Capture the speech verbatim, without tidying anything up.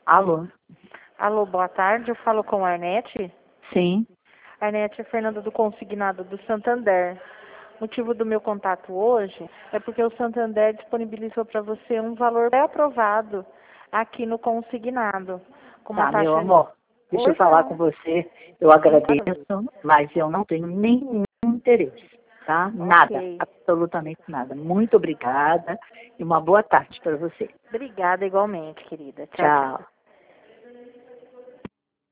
Alô? Alô, boa tarde. Eu falo com a Arnete. Sim. Arnete é Fernanda do Consignado do Santander. O motivo do meu contato hoje é porque o Santander disponibilizou para você um valor pré-aprovado aqui no Consignado. Com uma Tá, taxa... meu amor. Deixa Oi, eu falar Fernanda. com você. Eu agradeço, mas eu não tenho nenhum interesse, tá? Nada, Ok. absolutamente nada. Muito obrigada e uma boa tarde para você. Obrigada igualmente, querida. Tchau, tchau. Tchau.